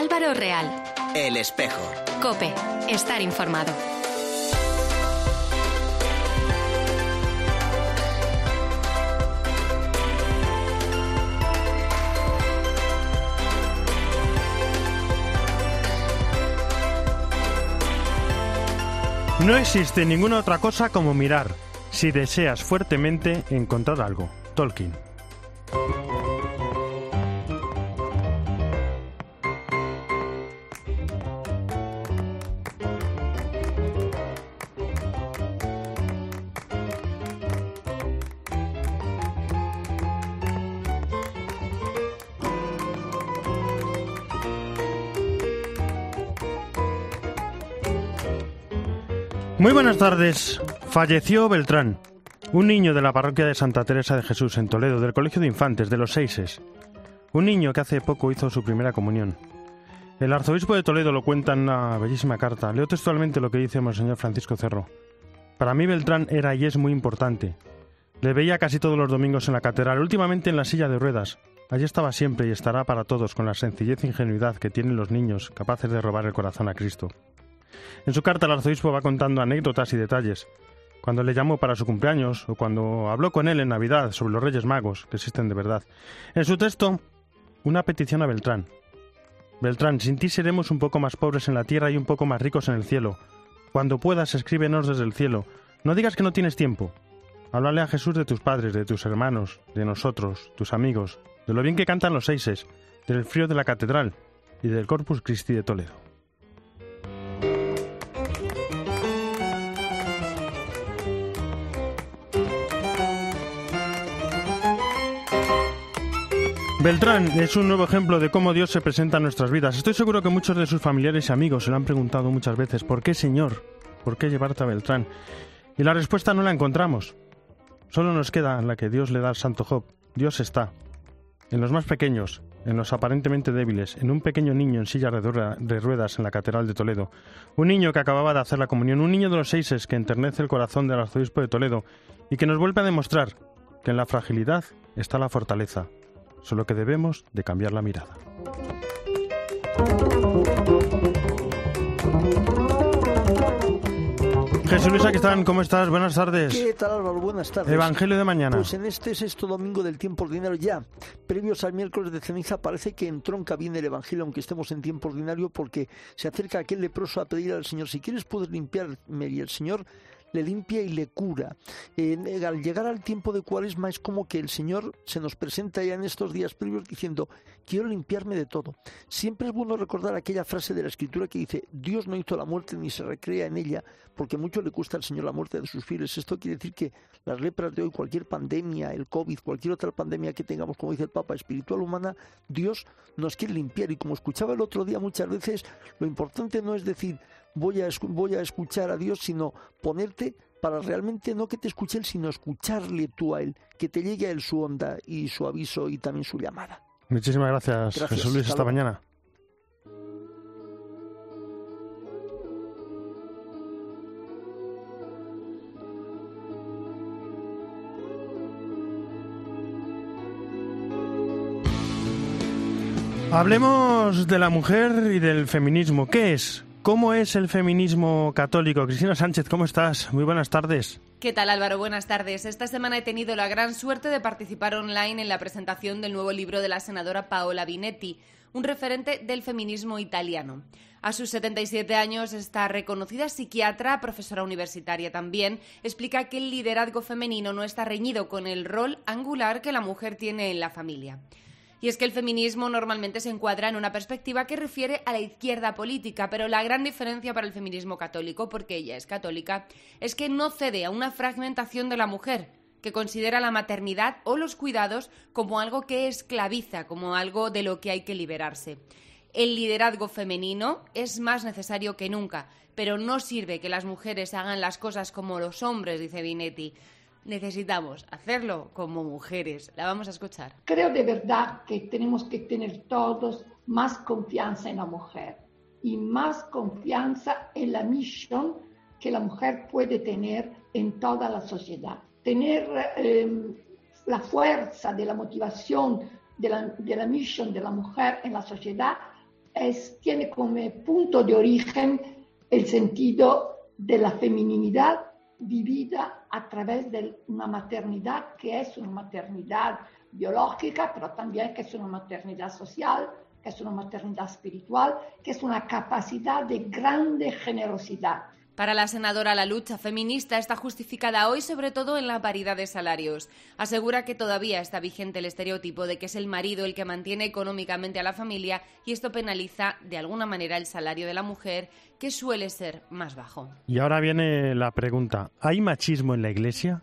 Álvaro Real. El Espejo. COPE. Estar informado. No existe ninguna otra cosa como mirar, si deseas fuertemente encontrar algo. Tolkien. Muy buenas tardes. Falleció Beltrán, un niño de la parroquia de Santa Teresa de Jesús en Toledo, del Colegio de Infantes de los Seises. Un niño que hace poco hizo su primera comunión. El arzobispo de Toledo lo cuenta en una bellísima carta. Leo textualmente lo que dice Monseñor Francisco Cerro. Para mí Beltrán era y es muy importante. Le veía casi todos los domingos en la catedral, últimamente en la silla de ruedas. Allí estaba siempre y estará para todos con la sencillez e ingenuidad que tienen los niños capaces de robar el corazón a Cristo. En su carta el arzobispo va contando anécdotas y detalles. Cuando le llamó para su cumpleaños o cuando habló con él en Navidad sobre los Reyes Magos, que existen de verdad. En su texto, una petición a Beltrán. Beltrán, sin ti seremos un poco más pobres en la tierra y un poco más ricos en el cielo. Cuando puedas, escríbenos desde el cielo. No digas que no tienes tiempo. Háblale a Jesús de tus padres, de tus hermanos, de nosotros, tus amigos, de lo bien que cantan los Seises, del frío de la catedral y del Corpus Christi de Toledo. Beltrán es un nuevo ejemplo de cómo Dios se presenta en nuestras vidas. Estoy seguro que muchos de sus familiares y amigos se lo han preguntado muchas veces: ¿por qué, Señor? ¿Por qué llevarte a Beltrán? Y la respuesta no la encontramos. Solo nos queda la que Dios le da al santo Job. Dios está en los más pequeños, en los aparentemente débiles, en un pequeño niño en silla de ruedas en la Catedral de Toledo. Un niño que acababa de hacer la comunión, un niño de los Seises que enternece el corazón del arzobispo de Toledo y que nos vuelve a demostrar que en la fragilidad está la fortaleza. Solo que debemos de cambiar la mirada. Jesús Luis Aquistán, ¿cómo estás? Buenas tardes. ¿Qué tal, Álvaro? Buenas tardes. Evangelio de mañana. Pues en este sexto domingo del tiempo ordinario ya, previos al miércoles de ceniza, parece que entronca bien el Evangelio, aunque estemos en tiempo ordinario, porque se acerca aquel leproso a pedir al Señor: si quieres puedes limpiarme, y el Señor le limpia y le cura. Al llegar al tiempo de Cuaresma es como que el Señor se nos presenta ya en estos días previos diciendo: quiero limpiarme de todo. Siempre es bueno recordar aquella frase de la Escritura que dice: Dios no hizo la muerte ni se recrea en ella, porque mucho le cuesta al Señor la muerte de sus fieles. Esto quiere decir que las lepras de hoy, cualquier pandemia, el COVID, cualquier otra pandemia que tengamos, como dice el Papa, espiritual, humana, Dios nos quiere limpiar. Y como escuchaba el otro día, muchas veces lo importante no es decir voy a escuchar a Dios, sino ponerte para realmente no que te escuche Él, sino escucharle tú a Él, que te llegue a Él su onda y su aviso y también su llamada. Muchísimas gracias. Jesús Luis, hasta mañana. Hablemos de la mujer y del feminismo. ¿Qué es? ¿Cómo es el feminismo católico? Cristina Sánchez, ¿cómo estás? Muy buenas tardes. ¿Qué tal, Álvaro? Buenas tardes. Esta semana he tenido la gran suerte de participar online en la presentación del nuevo libro de la senadora Paola Binetti, un referente del feminismo italiano. A sus 77 años, esta reconocida psiquiatra, profesora universitaria también, explica que el liderazgo femenino no está reñido con el rol angular que la mujer tiene en la familia. Y es que el feminismo normalmente se encuadra en una perspectiva que refiere a la izquierda política, pero la gran diferencia para el feminismo católico, porque ella es católica, es que no cede a una fragmentación de la mujer, que considera la maternidad o los cuidados como algo que esclaviza, como algo de lo que hay que liberarse. El liderazgo femenino es más necesario que nunca, pero no sirve que las mujeres hagan las cosas como los hombres, dice Binetti. Necesitamos hacerlo como mujeres. La vamos a escuchar. Creo de verdad que tenemos que tener todos más confianza en la mujer y más confianza en la misión que la mujer puede tener en toda la sociedad. Tener la fuerza de la motivación de la misión de la mujer en la sociedad tiene como punto de origen el sentido de la feminidad vivida a través de una maternidad que es una maternidad biológica, pero también que es una maternidad social, que es una maternidad espiritual, que es una capacidad de grande generosidad. Para la senadora, la lucha feminista está justificada hoy sobre todo en la paridad de salarios. Asegura que todavía está vigente el estereotipo de que es el marido el que mantiene económicamente a la familia y esto penaliza de alguna manera el salario de la mujer, que suele ser más bajo. Y ahora viene la pregunta, ¿hay machismo en la Iglesia?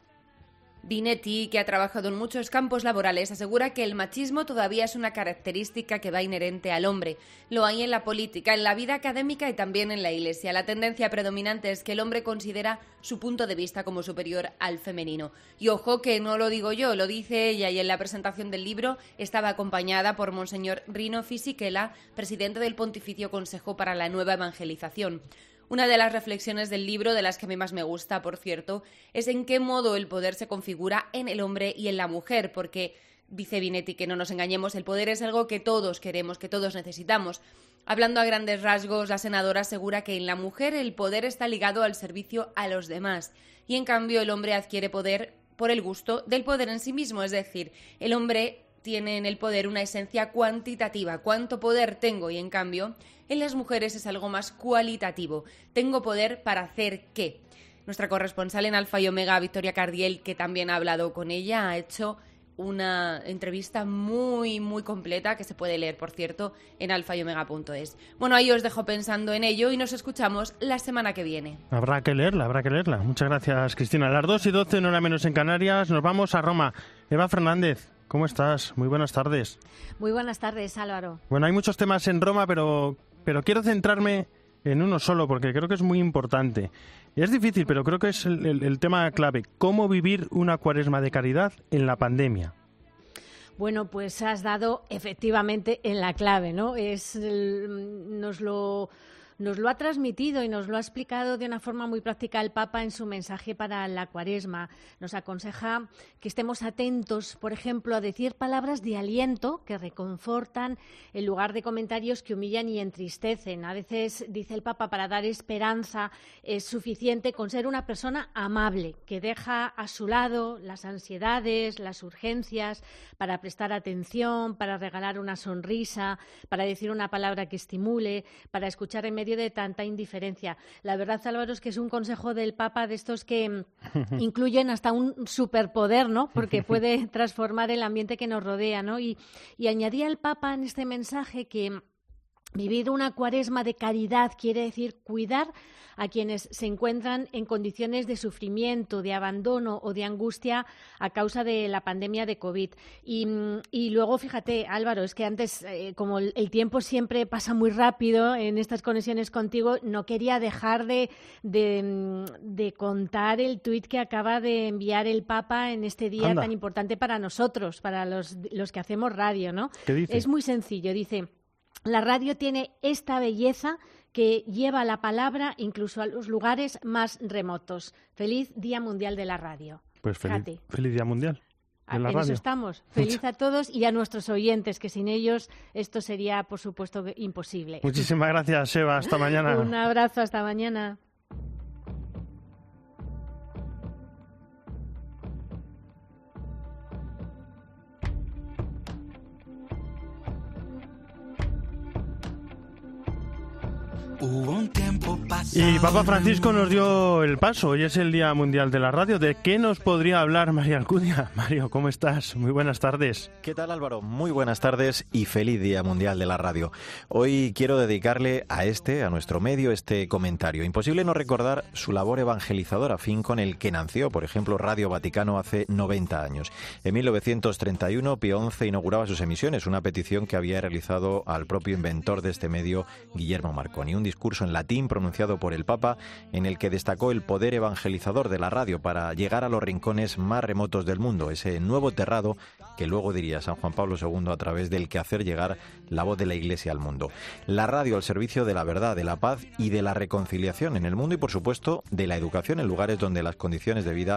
Binetti, que ha trabajado en muchos campos laborales, asegura que el machismo todavía es una característica que va inherente al hombre. Lo hay en la política, en la vida académica y también en la Iglesia. La tendencia predominante es que el hombre considera su punto de vista como superior al femenino. Y ojo que no lo digo yo, lo dice ella, y en la presentación del libro estaba acompañada por Monseñor Rino Fisichella, presidente del Pontificio Consejo para la Nueva Evangelización. Una de las reflexiones del libro, de las que a mí más me gusta, por cierto, es en qué modo el poder se configura en el hombre y en la mujer, porque, dice Binetti, que no nos engañemos, el poder es algo que todos queremos, que todos necesitamos. Hablando a grandes rasgos, la senadora asegura que en la mujer el poder está ligado al servicio a los demás, y en cambio el hombre adquiere poder por el gusto del poder en sí mismo, es decir, el hombre tiene en el poder una esencia cuantitativa, cuánto poder tengo, y en cambio en las mujeres es algo más cualitativo, tengo poder para hacer qué. Nuestra corresponsal en Alfa y Omega, Victoria Cardiel, que también ha hablado con ella, ha hecho una entrevista muy, muy completa que se puede leer, por cierto, en alfayomega.es. Bueno, ahí os dejo pensando en ello y nos escuchamos la semana que viene. Habrá que leerla, habrá que leerla. Muchas gracias, Cristina. A las 2:12, no hora menos en Canarias, nos vamos a Roma. Eva Fernández, ¿cómo estás? Muy buenas tardes. Muy buenas tardes, Álvaro. Bueno, hay muchos temas en Roma, pero quiero centrarme en uno solo, porque creo que es muy importante. Es difícil, pero creo que es el tema clave. ¿Cómo vivir una cuaresma de caridad en la pandemia? Bueno, pues has dado efectivamente en la clave, ¿no? Nos lo ha transmitido y nos lo ha explicado de una forma muy práctica el Papa en su mensaje para la Cuaresma. Nos aconseja que estemos atentos, por ejemplo, a decir palabras de aliento que reconfortan en lugar de comentarios que humillan y entristecen. A veces, dice el Papa, para dar esperanza es suficiente con ser una persona amable, que deja a su lado las ansiedades, las urgencias, para prestar atención, para regalar una sonrisa, para decir una palabra que estimule, para escuchar en medio de tanta indiferencia. La verdad, Álvaro, es que es un consejo del Papa de estos que incluyen hasta un superpoder, ¿no? Porque puede transformar el ambiente que nos rodea, ¿no? Y añadía el Papa en este mensaje que vivir una cuaresma de caridad quiere decir cuidar a quienes se encuentran en condiciones de sufrimiento, de abandono o de angustia a causa de la pandemia de COVID. Y luego, fíjate, Álvaro, es que antes, como el tiempo siempre pasa muy rápido en estas conexiones contigo, no quería dejar de contar el tuit que acaba de enviar el Papa en este día tan importante para nosotros, para los que hacemos radio, ¿no? ¿Qué dice? Es muy sencillo, dice: la radio tiene esta belleza que lleva la palabra incluso a los lugares más remotos. Feliz Día Mundial de la Radio. Pues feliz Día Mundial de la radio. En eso estamos. Feliz a todos y a nuestros oyentes, que sin ellos esto sería, por supuesto, imposible. Muchísimas gracias, Eva. Hasta mañana. Un abrazo, hasta mañana. Y Papa Francisco nos dio el paso. Hoy es el Día Mundial de la Radio. ¿De qué nos podría hablar María Alcudia? Mario, ¿cómo estás? Muy buenas tardes. ¿Qué tal, Álvaro? Muy buenas tardes y feliz Día Mundial de la Radio. Hoy quiero dedicarle a nuestro medio, este comentario. Imposible no recordar su labor evangelizadora, fin con el que nació, por ejemplo, Radio Vaticano hace 90 años. En 1931, Pío XI inauguraba sus emisiones, una petición que había realizado al propio inventor de este medio, Guillermo Marconi. Un discurso en latín pronunciado por el Papa en el que destacó el poder evangelizador de la radio para llegar a los rincones más remotos del mundo, ese nuevo terrado que luego diría San Juan Pablo II a través del que hacer llegar la voz de la Iglesia al mundo. La radio al servicio de la verdad, de la paz y de la reconciliación en el mundo y, por supuesto, de la educación en lugares donde las condiciones de vida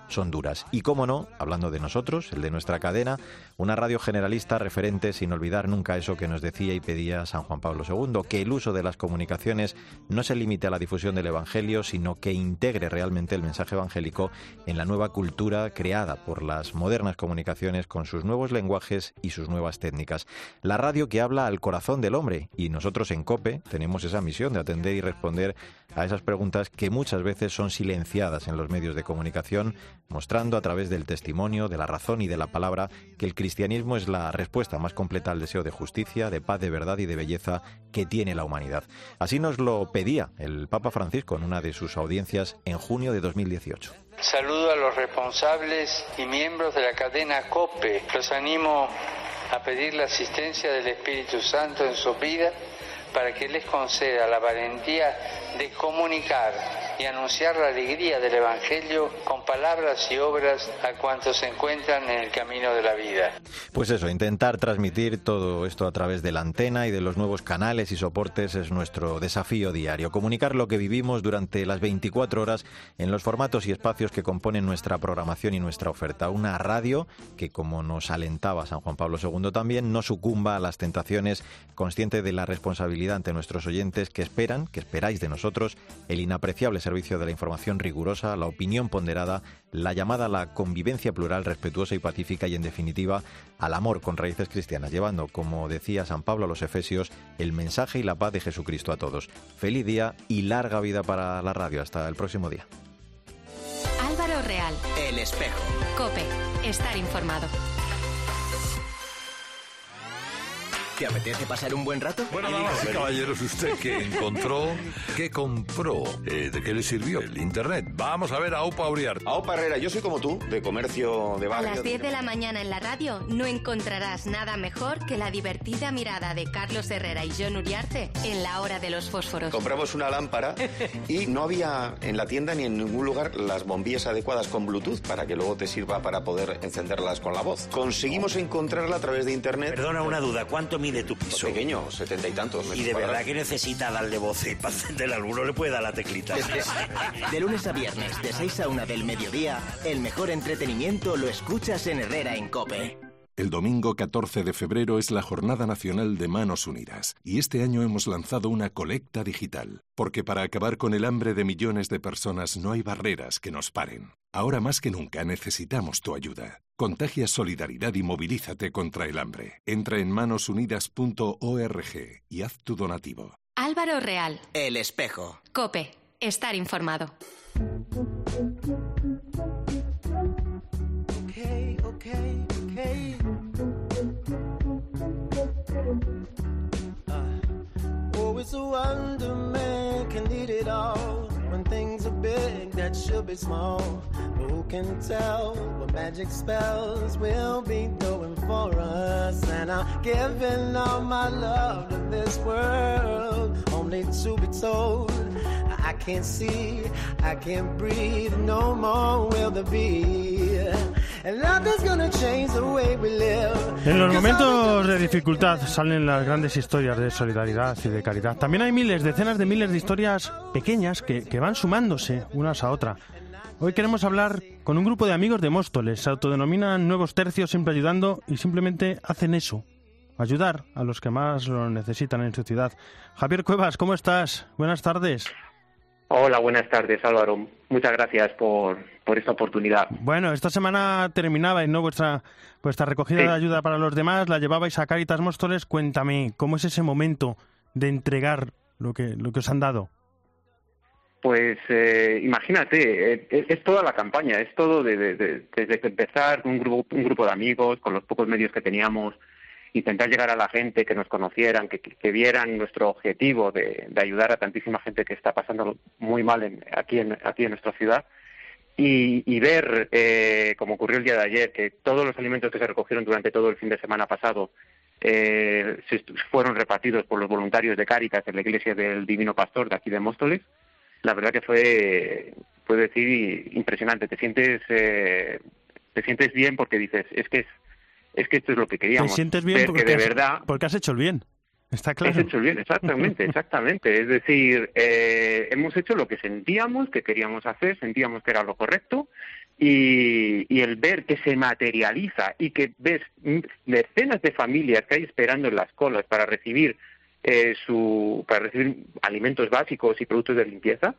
son duras. Y cómo no, hablando de nosotros, el de nuestra cadena, una radio generalista referente sin olvidar nunca eso que nos decía y pedía San Juan Pablo II, que el uso de las comunicaciones no se limite a la difusión del Evangelio, sino que integre realmente el mensaje evangélico en la nueva cultura creada por las modernas comunicaciones con sus nuevos lenguajes y sus nuevas técnicas. La radio que habla al corazón del hombre, y nosotros en COPE tenemos esa misión de atender y responder a esas preguntas que muchas veces son silenciadas en los medios de comunicación, mostrando a través del testimonio, de la razón y de la palabra que el cristianismo es la respuesta más completa al deseo de justicia, de paz, de verdad y de belleza que tiene la humanidad. Así nos lo pedía el Papa Francisco en una de sus audiencias en junio de 2018. Saludo a los responsables y miembros de la cadena COPE. Los animo a pedir la asistencia del Espíritu Santo en su vida para que les conceda la valentía de comunicar y anunciar la alegría del Evangelio con palabras y obras a cuantos se encuentran en el camino de la vida. Pues eso, intentar transmitir todo esto a través de la antena y de los nuevos canales y soportes es nuestro desafío diario. Comunicar lo que vivimos durante las 24 horas en los formatos y espacios que componen nuestra programación y nuestra oferta. Una radio que, como nos alentaba San Juan Pablo II también, no sucumba a las tentaciones, consciente de la responsabilidad ante nuestros oyentes que esperáis de nosotros el inapreciable servicio de la información rigurosa, la opinión ponderada, la llamada a la convivencia plural, respetuosa y pacífica y, en definitiva, al amor con raíces cristianas, llevando, como decía San Pablo a los Efesios, el mensaje y la paz de Jesucristo a todos. Feliz día y larga vida para la radio. Hasta el próximo día. Álvaro Real. El Espejo. COPE. Estar informado. ¿Te apetece pasar un buen rato? Bueno, damas y caballeros, ¿usted qué encontró? ¿Qué compró? ¿De qué le sirvió? El Internet. Vamos a ver a Aupa Uriarte. Aupa Herrera, yo soy como tú, de comercio de barrio. A las 10 de la mañana en la radio no encontrarás nada mejor que la divertida mirada de Carlos Herrera y Jon Uriarte en la hora de los fósforos. Compramos una lámpara y no había en la tienda ni en ningún lugar las bombillas adecuadas con Bluetooth para que luego te sirva para poder encenderlas con la voz. Conseguimos encontrarla a través de Internet. Perdona una duda, ¿cuánto mide tu piso? Pequeño, 70 y tantos. ¿Y de verdad que necesita darle voz y para encender alguno le puede dar la teclita? De lunes a viernes, de 6 a 1 del mediodía, el mejor entretenimiento lo escuchas en Herrera en COPE. El domingo 14 de febrero es la Jornada Nacional de Manos Unidas y este año hemos lanzado una colecta digital, porque para acabar con el hambre de millones de personas no hay barreras que nos paren. Ahora más que nunca necesitamos tu ayuda. Contagia solidaridad y movilízate contra el hambre. Entra en manosunidas.org y haz tu donativo. Álvaro Real. El Espejo. COPE. Estar informado. Okay. It's a wonder man can lead it all. When things are big that should be small. But who can tell what magic spells will be doing for us? And I'm giving all my love to this world, only to be told I can't see, I can't breathe, no more will there be. And nothing's gonna change the way we live. En los momentos de dificultad salen las grandes historias de solidaridad y de caridad. También hay decenas de miles de historias pequeñas que van sumándose unas a otras. Hoy queremos hablar con un grupo de amigos de Móstoles. Se autodenominan Nuevos Tercios, siempre ayudando, y simplemente hacen eso: ayudar a los que más lo necesitan en su ciudad. Javier Cuevas, ¿cómo estás? Buenas tardes. Hola, buenas tardes, Álvaro. Muchas gracias por esta oportunidad. Bueno, esta semana terminabais, ¿no? Vuestra recogida de ayuda para los demás, la llevabais a Cáritas Móstoles. Cuéntame, ¿cómo es ese momento de entregar lo que os han dado? Pues imagínate, es toda la campaña, es todo desde empezar un grupo de amigos, con los pocos medios que teníamos, intentar llegar a la gente, que nos conocieran, que vieran nuestro objetivo de ayudar a tantísima gente que está pasando muy mal aquí en nuestra ciudad, y ver, como ocurrió el día de ayer, que todos los alimentos que se recogieron durante todo el fin de semana pasado fueron repartidos por los voluntarios de Cáritas en la Iglesia del Divino Pastor de aquí de Móstoles. La verdad que fue, puedo decir, impresionante. Te sientes bien porque dices, es que esto es lo que queríamos. Te sientes bien porque has hecho el bien. Está claro. Has hecho el bien, exactamente. Es decir, hemos hecho lo que sentíamos que queríamos hacer, sentíamos que era lo correcto, y el ver que se materializa y que ves decenas de familias que hay esperando en las colas para recibir alimentos básicos y productos de limpieza,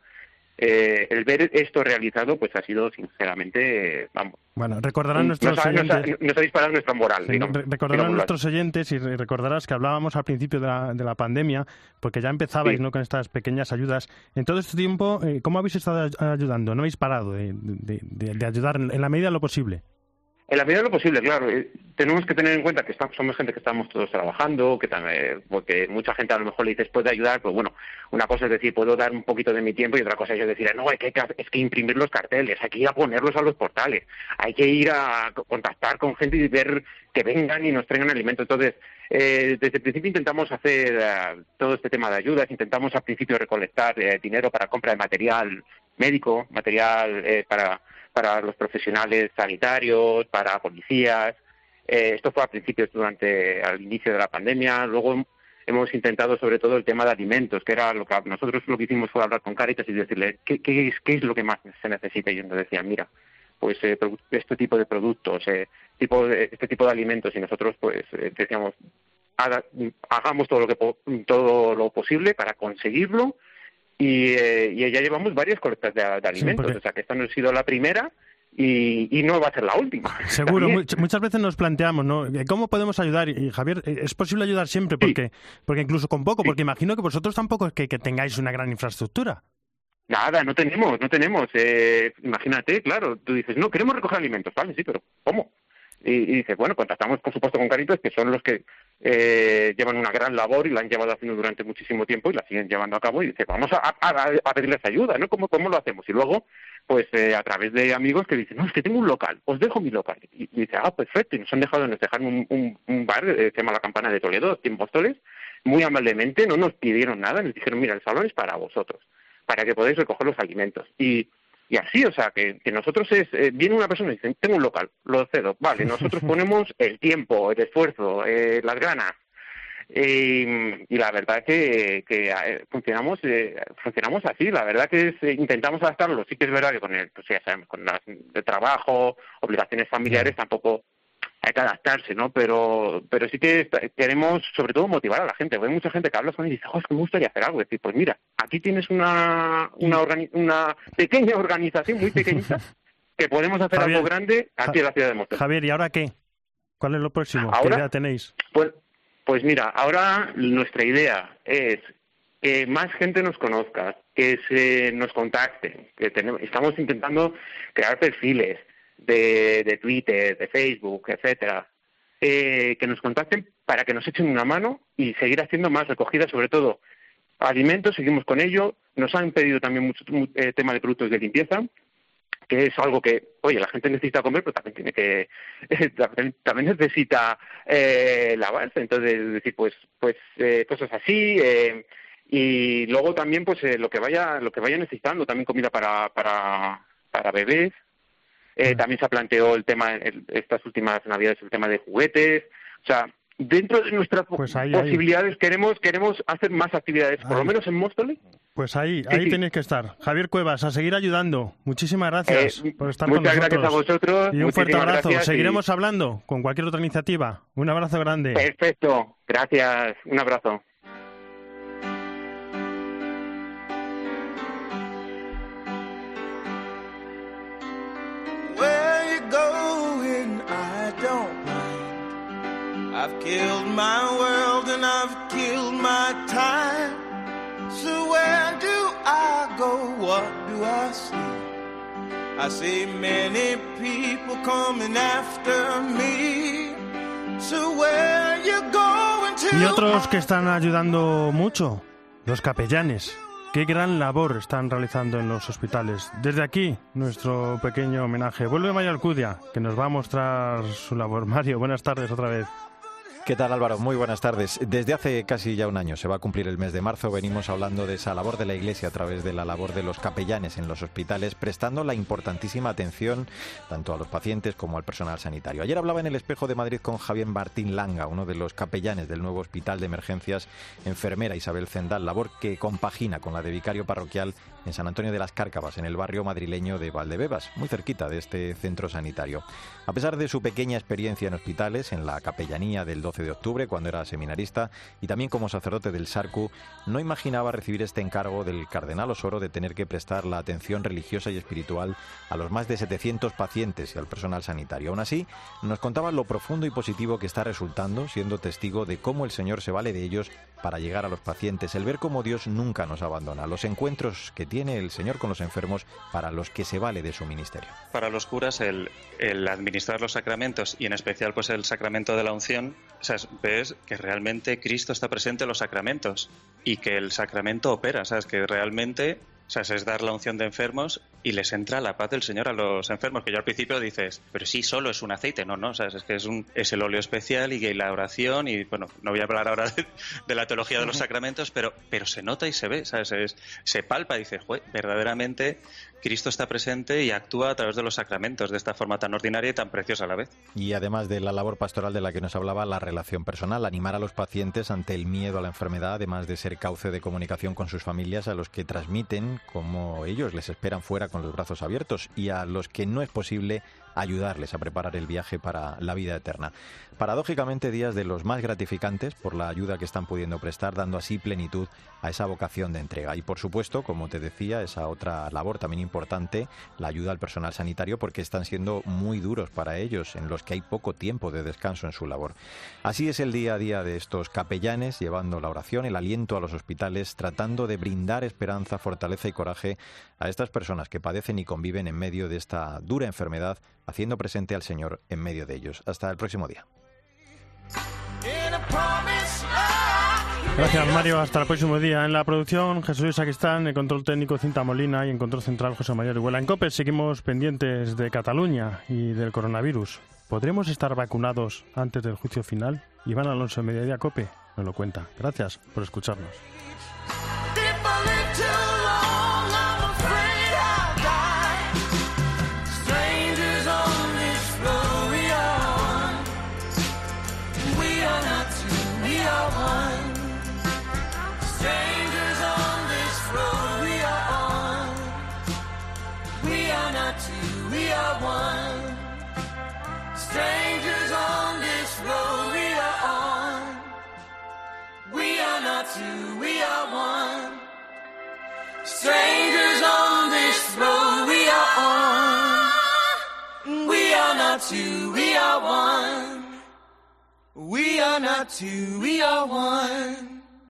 el ver esto realizado pues ha sido sinceramente, vamos. Bueno, recordarán nuestros oyentes... Nos ha disparado nuestra moral. Sí, recordarán nuestros oyentes y recordarás que hablábamos al principio de la pandemia, porque ya empezabais, ¿no?, con estas pequeñas ayudas. En todo este tiempo, ¿cómo habéis estado ayudando? ¿No habéis parado de ayudar en la medida de lo posible? En la medida de lo posible, claro. Tenemos que tener en cuenta que somos gente que estamos todos trabajando, porque mucha gente a lo mejor le dices puede ayudar, pues bueno, una cosa es decir puedo dar un poquito de mi tiempo y otra cosa es decir no, es que imprimir los carteles, hay que ir a ponerlos a los portales, hay que ir a contactar con gente y ver que vengan y nos traigan alimento. Entonces, desde el principio intentamos hacer todo este tema de ayudas, intentamos al principio recolectar dinero para compra de material médico, material para los profesionales sanitarios, para policías. Esto fue a principios, al inicio de la pandemia. Luego hemos intentado sobre todo el tema de alimentos, que era lo que nosotros lo que hicimos fue hablar con Cáritas y decirle qué es lo que más se necesita. Y ellos nos decían, mira, pues este tipo de productos, este tipo de alimentos, y nosotros pues decíamos, hagamos todo lo posible para conseguirlo. Y ya llevamos varias colectas de alimentos, o sea que esta no ha sido la primera y no va a ser la última. Seguro, muchas veces nos planteamos, ¿no?, ¿cómo podemos ayudar? Y Javier, ¿es posible ayudar siempre? Porque incluso con poco, porque imagino que vosotros tampoco es que tengáis una gran infraestructura. Nada, no tenemos. Imagínate, claro, tú dices, no, queremos recoger alimentos, ¿vale? Sí, pero ¿cómo? Y dices, bueno, contactamos por supuesto con Cáritas, que son los que llevan una gran labor y la han llevado haciendo durante muchísimo tiempo y la siguen llevando a cabo, y dice, vamos a pedirles ayuda, ¿no? ¿Cómo lo hacemos? Y luego, pues a través de amigos que dicen, no, es que tengo un local, os dejo mi local. Y dice, perfecto, y nos dejaron un bar, se llama La Campana de Toledo, aquí en Móstoles, muy amablemente, no nos pidieron nada, nos dijeron, mira, el salón es para vosotros, para que podáis recoger los alimentos. Y así, o sea, que nosotros viene una persona y dice, tengo un local, lo cedo, vale, nosotros ponemos el tiempo, el esfuerzo, las ganas, y la verdad que funcionamos así, la verdad que intentamos adaptarlo. Sí que es verdad que con ya sabemos, con las de trabajo, obligaciones familiares, tampoco hay que adaptarse, ¿no? Pero sí que queremos, sobre todo, motivar a la gente. Hay mucha gente que habla con él y dice, es que me gustaría hacer algo. Es decir, pues mira, aquí tienes una pequeña organización, muy pequeñita, que podemos hacer algo grande aquí en la ciudad de Móstoles. Javier, ¿y ahora qué? ¿Cuál es lo próximo? ¿Qué idea tenéis? Pues mira, ahora nuestra idea es que más gente nos conozca, que nos contacten, estamos intentando crear perfiles de Twitter, de Facebook, etcétera, que nos contacten para que nos echen una mano y seguir haciendo más recogidas, sobre todo alimentos. Seguimos con ello. Nos han pedido también mucho tema de productos de limpieza, que es algo que, oye, la gente necesita comer, pero también necesita lavarse. Entonces, es decir, pues cosas así. Y luego también pues lo que vaya necesitando, también comida para bebés. También se planteó el tema, estas últimas Navidades, el tema de juguetes. O sea, dentro de nuestras posibilidades queremos hacer más actividades, por lo menos en Móstoles. Pues ahí tenéis que estar. Javier Cuevas, a seguir ayudando. Muchísimas gracias por estar con nosotros. Muchas gracias a vosotros. Y un fuerte abrazo. Seguiremos hablando con cualquier otra iniciativa. Un abrazo grande. Perfecto. Gracias. Un abrazo. I've killed my world and I've killed my time. So where do I go? What do I see? I see many people coming after me. So where you going to? Y otros que están ayudando mucho, los capellanes. Qué gran labor están realizando en los hospitales. Desde aquí, nuestro pequeño homenaje. Vuelve Mario Alcudia, que nos va a mostrar su labor. Mario, buenas tardes otra vez. ¿Qué tal, Álvaro? Muy buenas tardes. Desde hace casi ya un año, se va a cumplir el mes de marzo, venimos hablando de esa labor de la Iglesia a través de la labor de los capellanes en los hospitales, prestando la importantísima atención tanto a los pacientes como al personal sanitario. Ayer hablaba en el Espejo de Madrid con Javier Martín Langa, uno de los capellanes del nuevo Hospital de Emergencias, enfermera Isabel Zendal, labor que compagina con la de vicario parroquial en San Antonio de las Cárcavas, en el barrio madrileño de Valdebebas, muy cerquita de este centro sanitario. A pesar de su pequeña experiencia en hospitales, en la capellanía del 12 de octubre, cuando era seminarista, y también como sacerdote del SARCU, no imaginaba recibir este encargo del cardenal Osoro de tener que prestar la atención religiosa y espiritual a los más de 700 pacientes y al personal sanitario. Aún así, nos contaba lo profundo y positivo que está resultando, siendo testigo de cómo el Señor se vale de ellos para llegar a los pacientes, el ver cómo Dios nunca nos abandona, los encuentros que tiene el Señor con los enfermos para los que se vale de su ministerio. Para los curas el administrar los sacramentos y en especial pues el sacramento de la unción, o sea, ves que realmente Cristo está presente en los sacramentos y que el sacramento opera, ¿sabes? Que realmente, o sea, es dar la unción de enfermos y les entra la paz del Señor a los enfermos, que yo al principio dices, pero sí, solo es un aceite, no, ¿sabes? Es que es el óleo especial y la oración y, bueno, no voy a hablar ahora de la teología de los sacramentos, pero se nota y se ve, ¿sabes? Se palpa y dices, verdaderamente Cristo está presente y actúa a través de los sacramentos de esta forma tan ordinaria y tan preciosa a la vez. Y además de la labor pastoral de la que nos hablaba, la relación personal, animar a los pacientes ante el miedo a la enfermedad, además de ser cauce de comunicación con sus familias, a los que transmiten cómo ellos les esperan fuera con los brazos abiertos y a los que no es posible ayudarles a preparar el viaje para la vida eterna. Paradójicamente, días de los más gratificantes por la ayuda que están pudiendo prestar, dando así plenitud a esa vocación de entrega. Y por supuesto, como te decía, esa otra labor también importante, la ayuda al personal sanitario, porque están siendo muy duros para ellos, en los que hay poco tiempo de descanso en su labor. Así es el día a día de estos capellanes, llevando la oración, el aliento a los hospitales, tratando de brindar esperanza, fortaleza y coraje a estas personas que padecen y conviven en medio de esta dura enfermedad, haciendo presente al Señor en medio de ellos. Hasta el próximo día. Gracias, Mario. Hasta el próximo día. En la producción, Jesús Sacristán, en control técnico, Cinta Molina, y en control central, José María Orihuela. En COPE seguimos pendientes de Cataluña y del coronavirus. ¿Podremos estar vacunados antes del juicio final? Iván Alonso, en Mediodía COPE, nos lo cuenta. Gracias por escucharnos. Strangers on this road we are on. We are not two, we are one. Strangers on this road we are on. We are not two, we are one. We are not two, we are one.